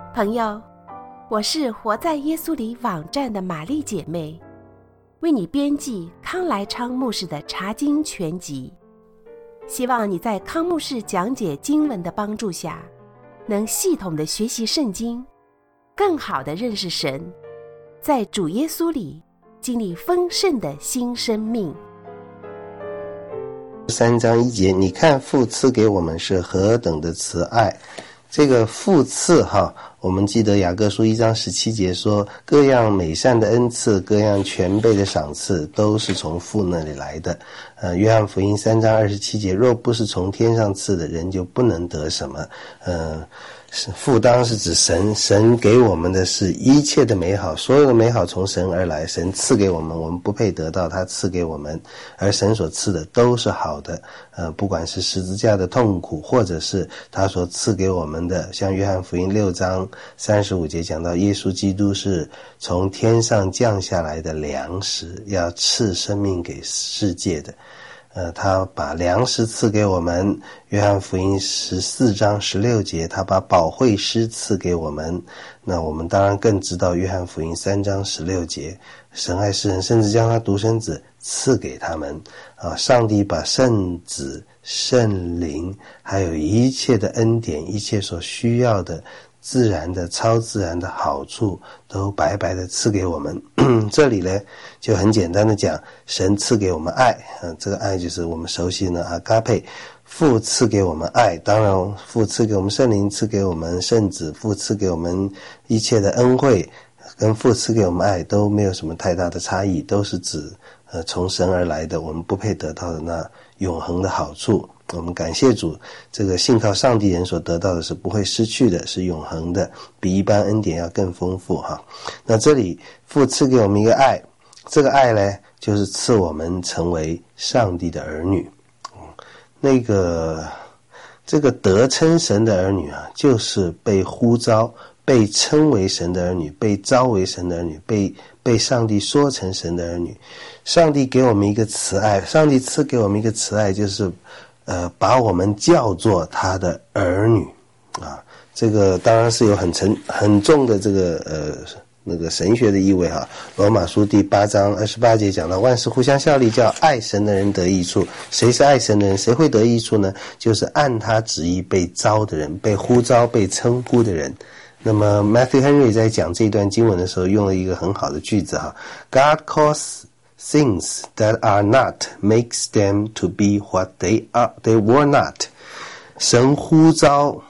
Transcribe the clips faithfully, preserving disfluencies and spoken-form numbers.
朋友，我是活在耶稣里网站的玛丽姐妹，为你编辑康来昌牧师的查经全集，希望你在康牧师讲解经文的帮助下，能系统的学习圣经，更好的认识神，在主耶稣里经历丰盛的新生命。 三章一节，你看父赐给我们是何等的慈爱。这个父赐哈，我们记得雅各书一章十七节说，各样美善的恩赐，各样全备的赏赐，都是从父那里来的。呃，约翰福音三章二十七节，若不是从天上赐的，人就不能得什么。呃，是父当是指神，神给我们的是一切的美好，所有的美好从神而来，神赐给我们，我们不配得到，他赐给我们，而神所赐的都是好的。呃，不管是十字架的痛苦，或者是他所赐给我们的，像约翰福音六章三十五节讲到，耶稣基督是从天上降下来的粮食，要赐生命给世界的。呃，他把粮食赐给我们，约翰福音十四章十六节，他把保惠师赐给我们。那我们当然更知道约翰福音三章十六节，神爱世人，甚至将他独生子赐给他们。啊，上帝把圣子、圣灵，还有一切的恩典，一切所需要的自然的、超自然的好处，都白白的赐给我们。这里呢，就很简单的讲，神赐给我们爱，啊，这个爱就是我们熟悉的阿嘎佩。父赐给我们爱，当然父赐给我们圣灵，赐给我们圣子，父赐给我们一切的恩惠，跟父赐给我们爱都没有什么太大的差异，都是指呃从神而来的，我们不配得到的那永恒的好处。我们感谢主，这个信靠上帝人所得到的是不会失去的，是永恒的，比一般恩典要更丰富哈。那这里父赐给我们一个爱，这个爱呢，就是赐我们成为上帝的儿女。那个这个得称神的儿女啊，就是被呼召，被称为神的儿女，被召为神的儿女，被被上帝说成神的儿女。上帝给我们一个慈爱，上帝赐给我们一个慈爱，就是呃把我们叫做他的儿女啊。这个当然是有很沉很重的这个呃那个神学的意味哈。罗马书第八章二十八节讲到，万事互相效力，叫爱神的人得益处。谁是爱神的人？谁会得益处呢？就是按他旨意被召的人，被呼召、被称呼的人。那么 Matthew Henry 在讲这段经文的时候，用了一个很好的句子哈 ：God calls things that are not, makes them to be what they are, they were not. 神呼召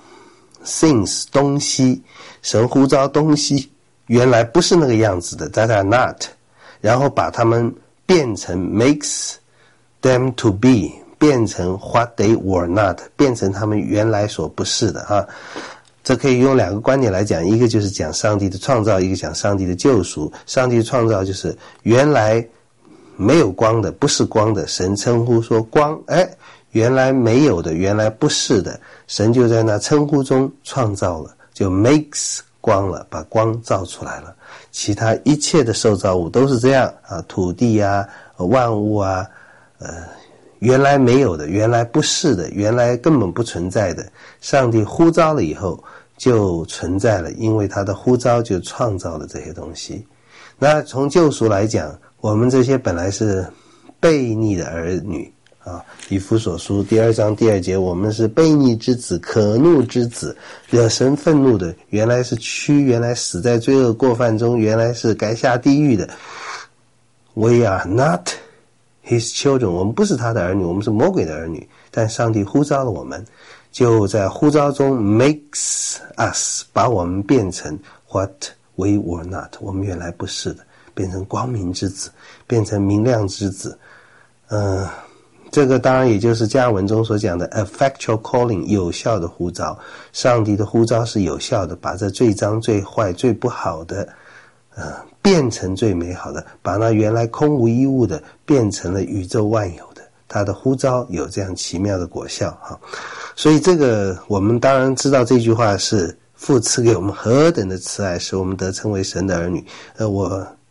things 东西，神呼召东西。原来不是那个样子的 that are not， 然后把它们变成 makes them to be， 变成 what they were not， 变成他们原来所不是的啊。这可以用两个观点来讲，一个就是讲上帝的创造，一个讲上帝的救赎。上帝的创造就是原来没有光的，不是光的，神称呼说光，哎，原来没有的，原来不是的，神就在那称呼中创造了，就 makes光了，把光照出来了。其他一切的受造物都是这样啊，土地啊，万物啊，呃，原来没有的，原来不是的，原来根本不存在的，上帝呼召了以后就存在了，因为他的呼召就创造了这些东西。那从救赎来讲，我们这些本来是悖逆的儿女啊，以弗所书第二章第二节，我们是悖逆之子，可怒之子，惹神愤怒的，原来是蛆，原来死在罪恶过犯中，原来是该下地狱的。We are not his children， 我们不是他的儿女，我们是魔鬼的儿女，但上帝呼召了我们，就在呼召中 makes us， 把我们变成 what we were not， 我们原来不是的，变成光明之子，变成明亮之子。呃这个当然也就是加尔文中所讲的 effectual calling， 有效的呼召。上帝的呼召是有效的，把这最脏最坏最不好的呃变成最美好的，把那原来空无一物的变成了宇宙万有的。他的呼召有这样奇妙的果效哈。所以这个我们当然知道，这句话是父赐给我们何等的慈爱，使我们得称为神的儿女。呃我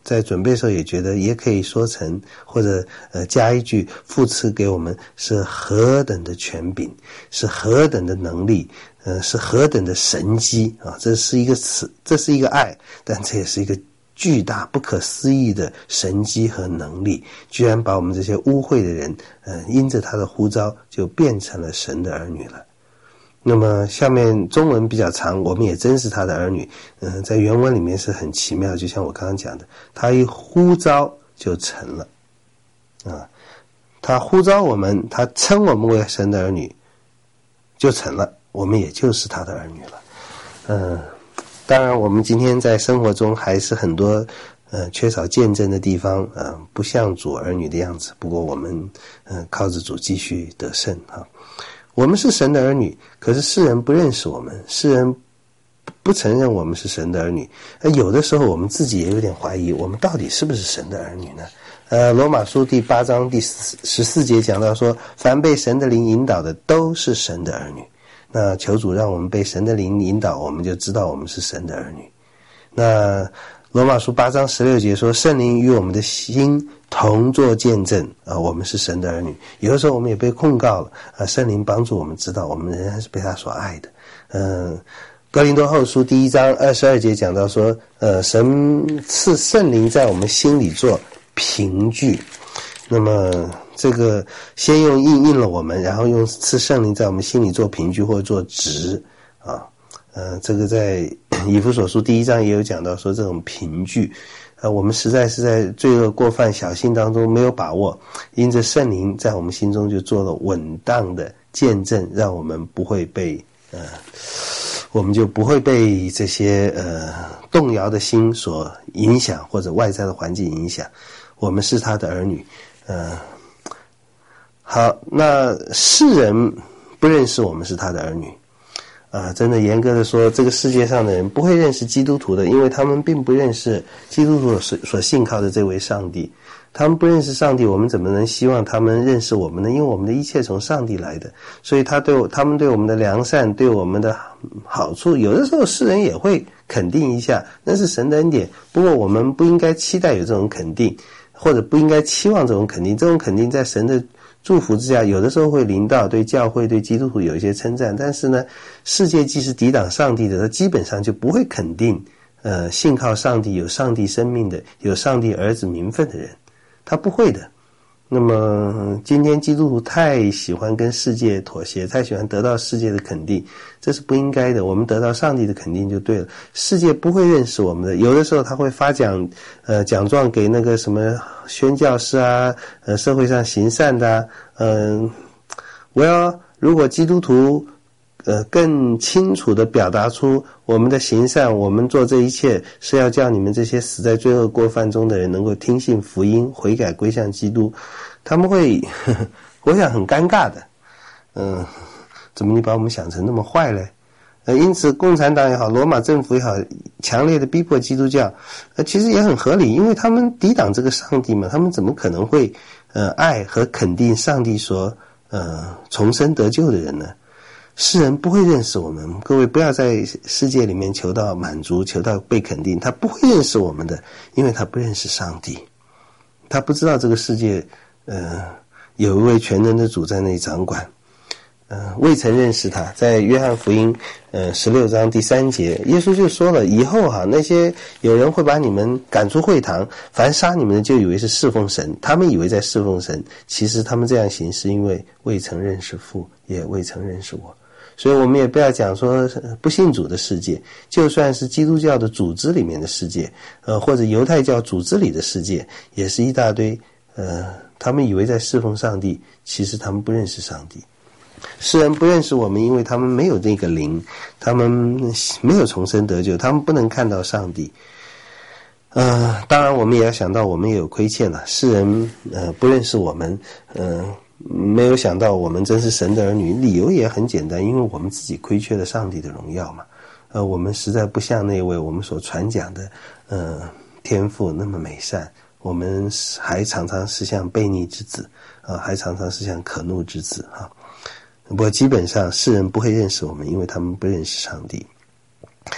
在准备的时候也觉得也可以说成，或者呃加一句，父赐给我们是何等的权柄，是何等的能力，呃是何等的神机啊！这是一个词，这是一个爱，但这也是一个巨大不可思议的神机和能力，居然把我们这些污秽的人，呃因着他的呼召就变成了神的儿女了。那么下面中文比较长，我们也真是他的儿女。嗯、呃，在原文里面是很奇妙，就像我刚刚讲的，他一呼召就成了，啊，他呼召我们，他称我们为神的儿女，就成了，我们也就是他的儿女了。嗯、呃，当然我们今天在生活中还是很多呃缺少见证的地方，呃，不像主儿女的样子。不过我们呃靠着主继续得胜啊。我们是神的儿女，可是世人不认识我们，世人不承认我们是神的儿女。呃，有的时候我们自己也有点怀疑，我们到底是不是神的儿女呢？呃，罗马书第八章第十四节讲到说，凡被神的灵引导的都是神的儿女。那求主让我们被神的灵引导，我们就知道我们是神的儿女。那罗马书八章十六节说，圣灵与我们的心同作见证啊、呃，我们是神的儿女。有的时候我们也被控告了啊、呃，圣灵帮助我们知道我们仍然是被他所爱的。嗯、呃，哥林多后书第一章二十二节讲到说，呃，神赐圣灵在我们心里做凭据。那么这个先用印印了我们，然后用赐圣灵在我们心里做凭据或者做值啊。呃，这个在以弗所书第一章也有讲到说，这种凭据，呃，我们实在是在罪恶过犯小心当中没有把握，因着圣灵在我们心中就做了稳当的见证，让我们不会被呃，我们就不会被这些呃动摇的心所影响，或者外在的环境影响。我们是他的儿女，呃，好，那世人不认识我们是他的儿女。啊，真的严格的说，这个世界上的人不会认识基督徒的，因为他们并不认识基督徒所所信靠的这位上帝。他们不认识上帝，我们怎么能希望他们认识我们呢？因为我们的一切从上帝来的，所以他对我他们对我们的良善，对我们的好处，有的时候世人也会肯定一下，那是神的恩典。不过我们不应该期待有这种肯定，或者不应该期望这种肯定。这种肯定在神的祝福之下，有的时候会临到对教会对基督徒有一些称赞，但是呢，世界既是抵挡上帝的，它基本上就不会肯定呃信靠上帝有上帝生命的有上帝儿子名分的人，他不会的。那么今天基督徒太喜欢跟世界妥协，太喜欢得到世界的肯定，这是不应该的。我们得到上帝的肯定就对了。世界不会认识我们的，有的时候他会发奖呃奖状给那个什么宣教士啊，呃社会上行善的啊，嗯、呃，我要如果基督徒呃更清楚地表达出我们的行善，我们做这一切是要叫你们这些死在罪恶过犯中的人能够听信福音，悔改归向基督，他们会呵呵我想很尴尬的。嗯、呃，怎么你把我们想成那么坏嘞？呃，因此共产党也好，罗马政府也好，强烈的逼迫基督教，呃，其实也很合理，因为他们抵挡这个上帝嘛，他们怎么可能会呃爱和肯定上帝所呃重生得救的人呢？世人不会认识我们，各位不要在世界里面求到满足，求到被肯定，他不会认识我们的，因为他不认识上帝，他不知道这个世界呃有一位全能的主在那里掌管。呃，未曾认识他，在约翰福音呃十六章第三节，耶稣就说了，以后哈、啊、那些有人会把你们赶出会堂，凡杀你们的就以为是侍奉神，他们以为在侍奉神，其实他们这样行是因为未曾认识父，也未曾认识我。所以我们也不要讲说不信主的世界，就算是基督教的组织里面的世界，呃或者犹太教组织里的世界，也是一大堆呃他们以为在侍奉上帝，其实他们不认识上帝。世人不认识我们，因为他们没有那个灵，他们没有重生得救，他们不能看到上帝。呃，当然我们也要想到我们也有亏欠了，世人呃不认识我们，呃没有想到我们真是神的儿女，理由也很简单，因为我们自己亏缺了上帝的荣耀嘛。呃，我们实在不像那位我们所传讲的呃天父那么美善，我们还常常是像悖逆之子，啊、呃，还常常是像可怒之子哈。不过基本上世人不会认识我们，因为他们不认识上帝。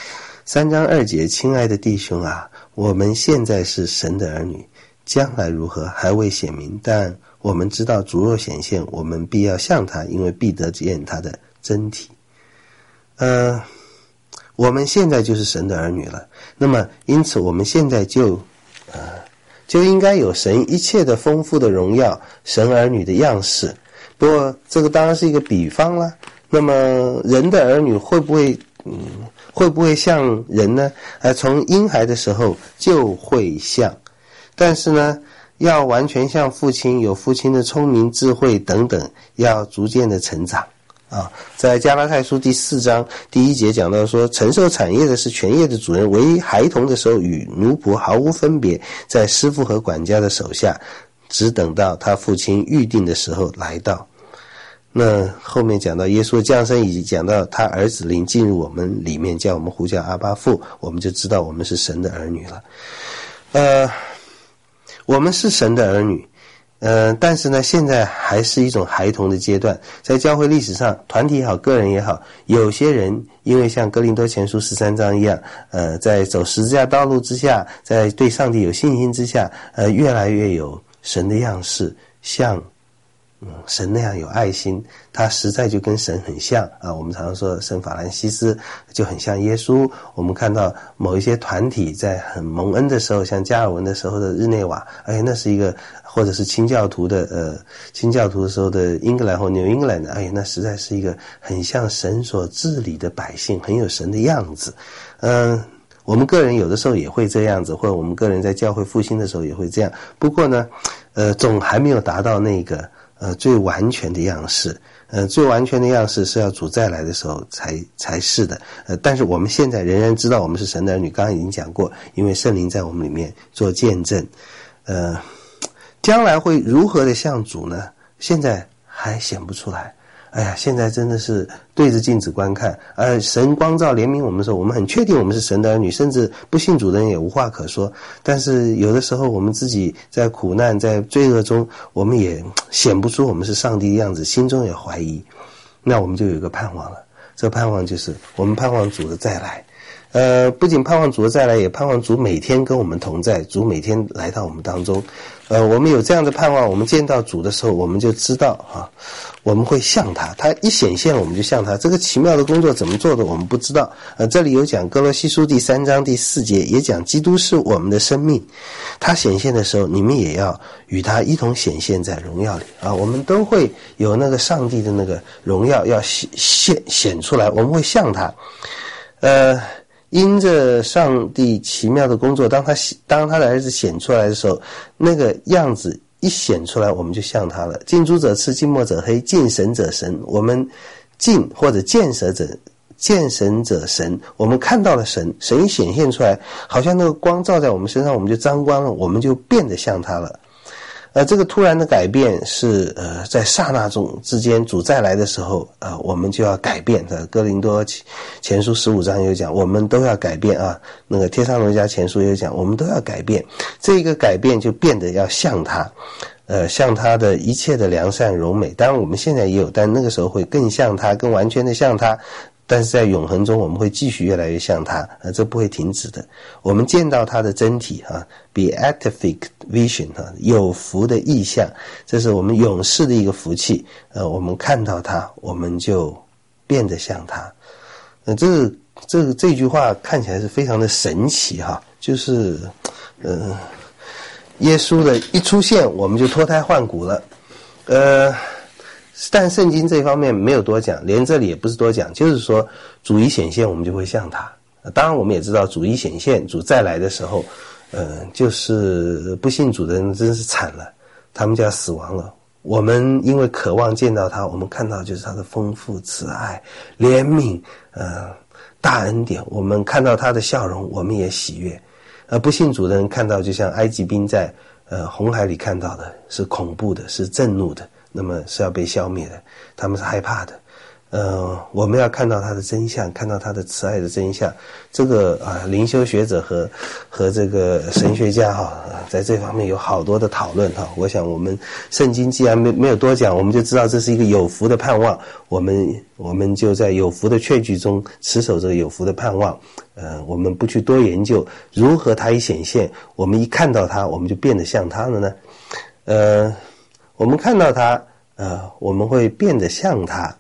三章二节，亲爱的弟兄啊，我们现在是神的儿女，将来如何还未显明，但我们知道主若显现，我们必要像他，因为必得见他的真体。呃，我们现在就是神的儿女了，那么因此我们现在就呃就应该有神一切的丰富的荣耀，神儿女的样式。不过这个当然是一个比方啦。那么人的儿女会不会嗯会不会像人呢？呃从婴孩的时候就会像，但是呢要完全像父亲，有父亲的聪明智慧等等，要逐渐的成长啊。在加拉太书第四章第一节讲到说，承受产业的是全业的主人，为孩童的时候与奴仆毫无分别，在师傅和管家的手下，只等到他父亲预定的时候来到。那后面讲到耶稣的降生，以及讲到他儿子灵进入我们里面，叫我们呼叫阿爸父，我们就知道我们是神的儿女了。呃，我们是神的儿女，呃，但是呢，现在还是一种孩童的阶段。在教会历史上，团体也好，个人也好，有些人因为像哥林多前书十三章一样，呃，在走十字架道路之下，在对上帝有信心之下，呃，越来越有神的样式，像嗯，神那样有爱心，他实在就跟神很像啊。我们常常说圣法兰西斯就很像耶稣。我们看到某一些团体在很蒙恩的时候，像加尔文的时候的日内瓦，哎，那是一个，或者是清教徒的呃清教徒的时候的英格兰或纽英格兰的，哎，那实在是一个很像神所治理的百姓，很有神的样子。嗯、呃，我们个人有的时候也会这样子，或者我们个人在教会复兴的时候也会这样。不过呢，呃，总还没有达到那个呃，最完全的样式，呃，最完全的样式是要主再来的时候才才是的，呃，但是我们现在仍然知道我们是神的儿女，刚刚已经讲过，因为圣灵在我们里面做见证，呃，将来会如何的像主呢？现在还显不出来。哎呀，现在真的是对着镜子观看，呃，神光照怜悯我们的时候，我们很确定我们是神的儿女，甚至不信主的人也无话可说。但是有的时候我们自己在苦难在罪恶中，我们也显不出我们是上帝的样子，心中也怀疑，那我们就有一个盼望了。这个盼望就是我们盼望主的再来，呃，不仅盼望主的再来，也盼望主每天跟我们同在，主每天来到我们当中。呃，我们有这样的盼望，我们见到主的时候，我们就知道啊，我们会像他，他一显现我们就像他。这个奇妙的工作怎么做的我们不知道。呃，这里有讲哥罗西书第三章第四节，也讲基督是我们的生命，他显现的时候，你们也要与他一同显现在荣耀里啊。我们都会有那个上帝的那个荣耀要显显出来，我们会像他。呃。因着上帝奇妙的工作，当他当他的儿子显出来的时候，那个样子一显出来，我们就像他了。近朱者赤，近墨者黑，近神者神。我们近或者见神者见神者神，我们看到了神，神一显现出来，好像那个光照在我们身上，我们就沾光了，我们就变得像他了。呃，这个突然的改变是呃，在刹那中之间，主再来的时候，呃，我们就要改变。呃，哥林多前书十五章有讲，我们都要改变啊。那个帖撒罗尼迦前书有讲，我们都要改变。这个改变就变得要像他，呃，像他的一切的良善柔美。当然我们现在也有，但那个时候会更像他，更完全的像他。但是在永恒中，我们会继续越来越像他，呃，这不会停止的。我们见到他的真体啊 ，beatific vision 啊，有福的意象，这是我们永世的一个福气。呃，我们看到他，我们就变得像他。呃，这个这个这句话看起来是非常的神奇哈，就是呃，耶稣的一出现，我们就脱胎换骨了。呃。但圣经这方面没有多讲，连这里也不是多讲，就是说主一显现我们就会像他。当然我们也知道主一显现，主再来的时候，呃，就是不信主的人真是惨了，他们就要死亡了。我们因为渴望见到他，我们看到就是他的丰富慈爱怜悯呃大恩典，我们看到他的笑容我们也喜悦。而不信主的人看到就像埃及兵在呃红海里看到的，是恐怖的，是震怒的，那么是要被消灭的，他们是害怕的。 呃，我们要看到他的真相，看到他的慈爱的真相。这个啊，灵修学者和和这个神学家哈、啊，在这方面有好多的讨论哈、啊。我想我们圣经既然没没有多讲，我们就知道这是一个有福的盼望。我们我们就在有福的确据中持守这个有福的盼望。呃，我们不去多研究如何它一显现，我们一看到它，我们就变得像它了呢？呃，我们看到它，呃，我们会变得像它。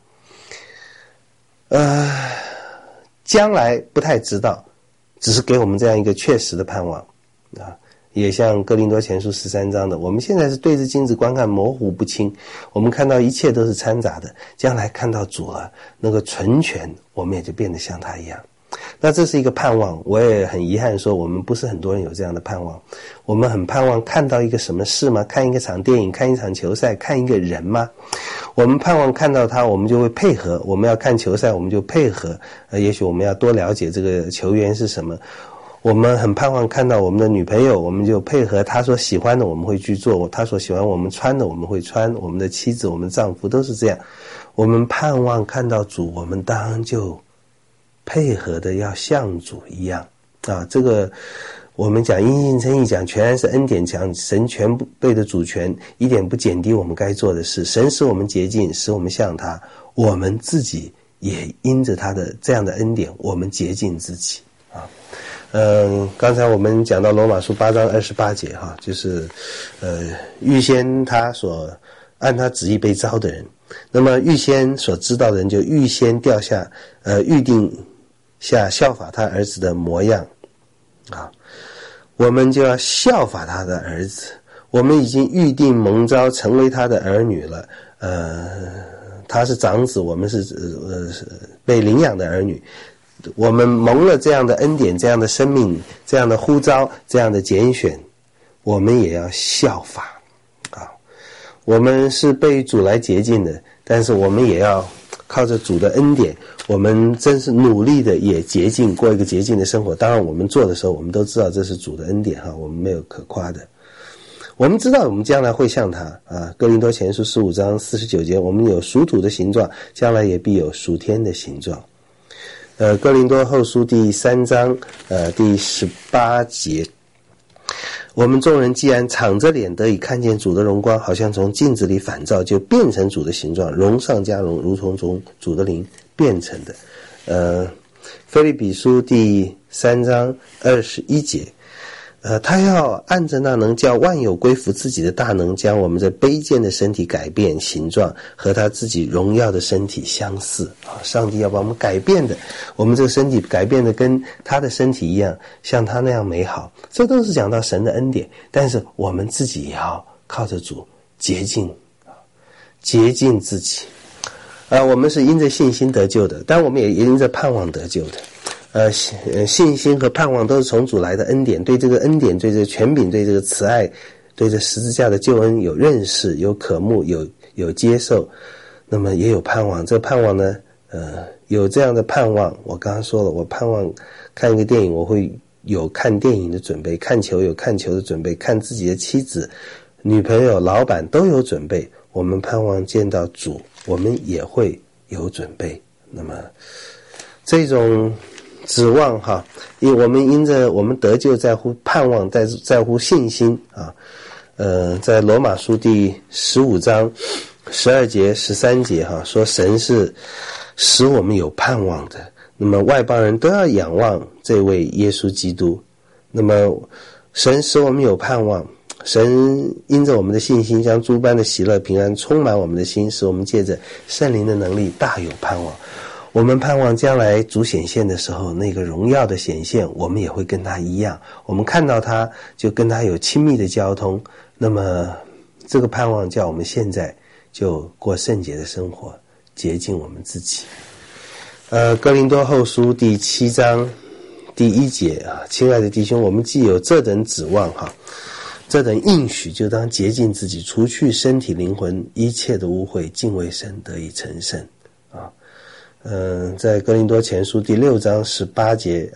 呃，将来不太知道，只是给我们这样一个确实的盼望啊。也像哥林多前书十三章的，我们现在是对着镜子观看，模糊不清，我们看到一切都是掺杂的，将来看到主了，那个纯全，我们也就变得像他一样。那这是一个盼望，我也很遗憾说我们不是很多人有这样的盼望。我们很盼望看到一个什么事吗？看一个场电影，看一场球赛，看一个人吗？我们盼望看到他，我们就会配合。我们要看球赛，我们就配合。呃，也许我们要多了解这个球员是什么。我们很盼望看到我们的女朋友，我们就配合她所喜欢的，我们会去做；她所喜欢我们穿的，我们会穿。我们的妻子、我们的丈夫都是这样。我们盼望看到主，我们当然就配合的要像主一样啊。这个我们讲因信称义，讲全然是恩典，讲神全备的主权，一点不减低我们该做的事。神使我们洁净，使我们像他，我们自己也因着他的这样的恩典，我们洁净自己啊。嗯，刚才我们讲到罗马书八章二十八节哈，就是呃预先他所按他旨意被召的人，那么预先所知道的人就预先掉下呃预定下效法他儿子的模样啊，我们就要效法他的儿子。我们已经预定蒙召成为他的儿女了，呃，他是长子，我们是呃被领养的儿女。我们蒙了这样的恩典，这样的生命，这样的呼召，这样的拣选，我们也要效法啊。我们是被主来洁净的，但是我们也要靠着主的恩典，我们真是努力的也洁净，过一个洁净的生活。当然我们做的时候，我们都知道这是主的恩典哈，我们没有可夸的。我们知道我们将来会像他啊，哥林多前书十五章四十九节，我们有属土的形状，将来也必有属天的形状。呃，哥林多后书第三章呃第十八节，我们众人既然敞着脸得以看见主的荣光，好像从镜子里反照，就变成主的形状，荣上加荣，如同从主的灵变成的。呃，腓立比书第三章二十一节，呃，他要按着那能叫万有归服自己的大能，将我们这卑贱的身体改变形状，和他自己荣耀的身体相似啊！上帝要把我们改变的，我们这个身体改变的跟他的身体一样，像他那样美好。这都是讲到神的恩典，但是我们自己也要靠着主洁净啊，洁净自己。啊，我们是因着信心得救的，但我们也因着盼望得救的。呃，信心和盼望都是从主来的恩典，对这个恩典，对这个权柄，对这个慈爱，对这十字架的救恩有认识，有渴慕，有有接受，那么也有盼望。这个盼望呢，呃，有这样的盼望，我刚刚说了，我盼望看一个电影，我会有看电影的准备，看球有看球的准备，看自己的妻子、女朋友、老板都有准备。我们盼望见到主，我们也会有准备。那么这种指望哈，因我们因着我们得救在乎盼望，在在乎信心啊。呃，在罗马书第十五章十二节、十三节哈，说神是使我们有盼望的。那么外邦人都要仰望这位耶稣基督。那么神使我们有盼望，神因着我们的信心，将诸般的喜乐平安充满我们的心，使我们借着圣灵的能力大有盼望。我们盼望将来主显现的时候，那个荣耀的显现，我们也会跟他一样，我们看到他就跟他有亲密的交通。那么这个盼望叫我们现在就过圣洁的生活，洁净我们自己。呃，哥林多后书第七章第一节啊，亲爱的弟兄，我们既有这等指望哈，这等应许，就当洁净自己，除去身体灵魂一切的污秽，敬畏神，得以成圣啊。嗯、呃，在哥林多前书第六章十八节啊，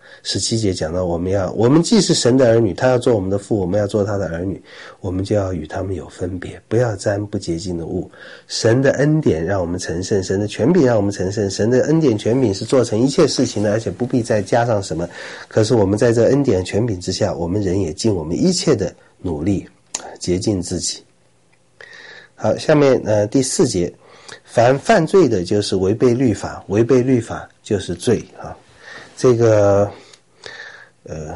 十七节讲到我们要，我们既是神的儿女，他要做我们的父，我们要做他的儿女，我们就要与他们有分别，不要沾不洁净的物。神的恩典让我们成圣，神的权柄让我们成圣，神的恩典权柄是做成一切事情的，而且不必再加上什么。可是我们在这恩典权柄之下，我们人也尽我们一切的努力洁净自己。好，下面呃第四节，凡犯罪的就是违背律法，违背律法就是罪啊。这个呃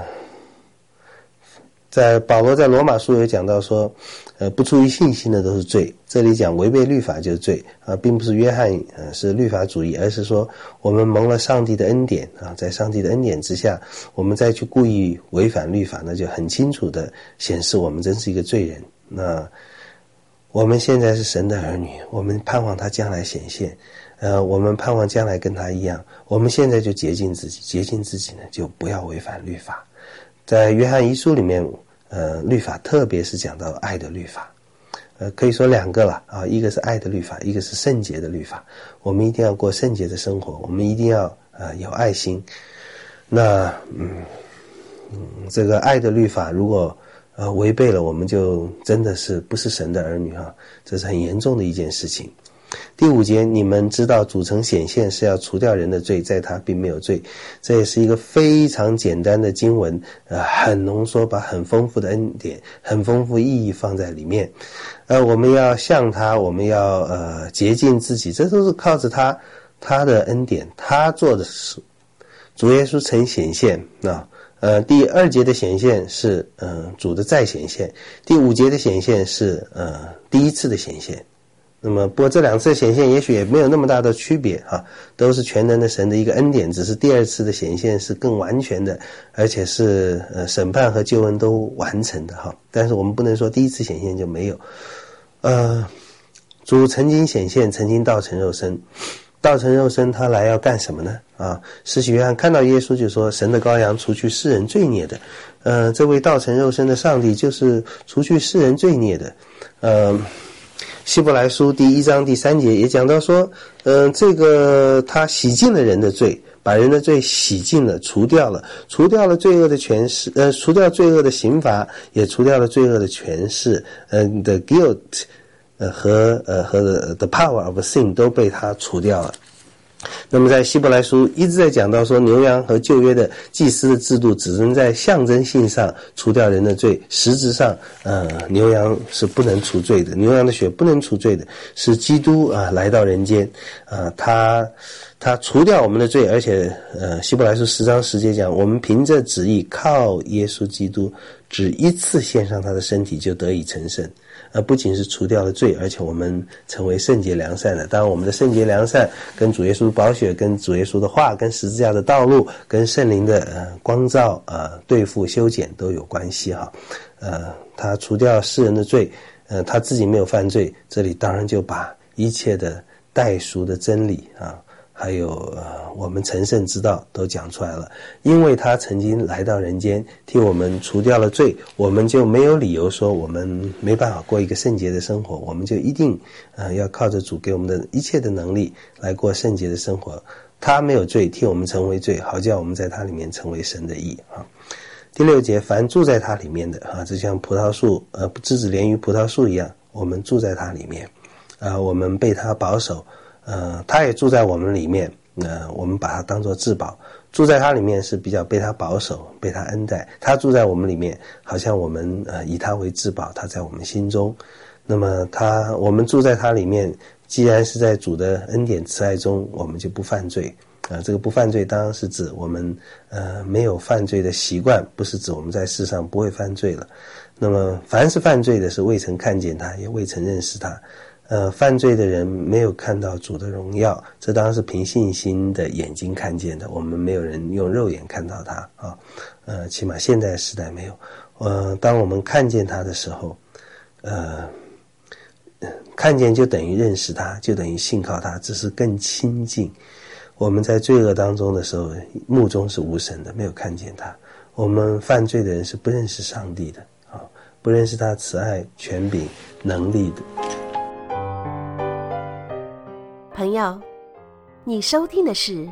在保罗在罗马书有讲到说，呃不出于信心的都是罪。这里讲违背律法就是罪啊，并不是约翰呃是律法主义，而是说我们蒙了上帝的恩典啊，在上帝的恩典之下，我们再去故意违反律法，那就很清楚的显示我们真是一个罪人。那我们现在是神的儿女，我们盼望他将来显现，呃，我们盼望将来跟他一样。我们现在就洁净自己，洁净自己呢，就不要违反律法。在约翰一书里面，呃，律法特别是讲到爱的律法，呃，可以说两个了啊，一个是爱的律法，一个是圣洁的律法。我们一定要过圣洁的生活，我们一定要呃有爱心。那嗯嗯，这个爱的律法如果呃，违背了，我们就真的是不是神的儿女啊，这是很严重的一件事情。第五节，你们知道主曾显现是要除掉人的罪，在他并没有罪。这也是一个非常简单的经文，呃，很浓缩，把很丰富的恩典、很丰富意义放在里面。呃，我们要向他，我们要呃洁净自己，这都是靠着他他的恩典，他做的事。主耶稣曾显现啊。呃，第二节的显现是呃主的再显现，第五节的显现是呃第一次的显现。那么不过这两次的显现也许也没有那么大的区别哈，都是全能的神的一个恩典，只是第二次的显现是更完全的，而且是呃审判和救恩都完成的哈。但是我们不能说第一次显现就没有。呃，主曾经显现，曾经道成肉身。道成肉身他来要干什么呢？啊，施洗约翰看到耶稣就说，神的羔羊除去世人罪孽的。呃，这位道成肉身的上帝就是除去世人罪孽的。呃，希伯来书第一章第三节也讲到说，呃，这个他洗净了人的罪，把人的罪洗净了，除掉了，除掉了罪恶的权势，呃，除掉罪恶的刑罚，也除掉了罪恶的权势，呃 ，the guilt。呃和呃和 the power of sin 都被他除掉了。那么在希伯来书一直在讲到说，牛羊和旧约的祭司的制度只能在象征性上除掉人的罪，实质上呃牛羊是不能除罪的，牛羊的血不能除罪的，是基督啊、呃、来到人间啊、呃、他他除掉我们的罪，而且呃希伯来书十章十节讲，我们凭着旨意靠耶稣基督只一次献上他的身体就得以成圣。呃，不仅是除掉了罪，而且我们成为圣洁良善的。当然我们的圣洁良善跟主耶稣的宝血，跟主耶稣的话，跟十字架的道路，跟圣灵的呃光照呃对付修剪都有关系哈。呃他除掉世人的罪，呃他自己没有犯罪，这里当然就把一切的代赎的真理啊，还有呃我们成圣之道都讲出来了。因为他曾经来到人间替我们除掉了罪，我们就没有理由说我们没办法过一个圣洁的生活，我们就一定呃要靠着主给我们的一切的能力来过圣洁的生活。他没有罪，替我们成为罪，好叫我们在他里面成为神的义啊。第六节，凡住在他里面的啊，就像葡萄树呃枝子连于葡萄树一样，我们住在他里面啊、呃，我们被他保守，呃他也住在我们里面，呃我们把他当作至宝，住在他里面是比较被他保守，被他恩待，他住在我们里面，好像我们呃以他为至宝，他在我们心中。那么他我们住在他里面，既然是在主的恩典慈爱中，我们就不犯罪啊、呃。这个不犯罪当然是指我们呃没有犯罪的习惯，不是指我们在世上不会犯罪了。那么凡是犯罪的是未曾看见他，也未曾认识他。呃，犯罪的人没有看到主的荣耀，这当然是凭信心的眼睛看见的。我们没有人用肉眼看到他啊，呃，起码现代时代没有。呃，当我们看见他的时候，呃，看见就等于认识他，就等于信靠他，只是更亲近。我们在罪恶当中的时候，目中是无神的，没有看见他。我们犯罪的人是不认识上帝的啊，不认识他慈爱、权柄、能力的。 朋友，你收听的是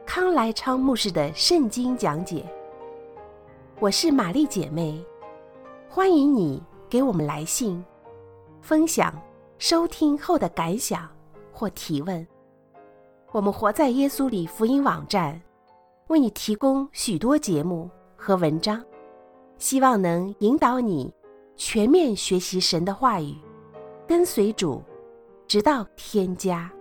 康来昌牧师的圣经讲解。我是玛丽姐妹，欢迎你给我们来信，分享收听后的感想或提问。我们活在耶稣里福音网站为你提供许多节目和文章，希望能引导你全面学习神的话语，跟随主，直到天家。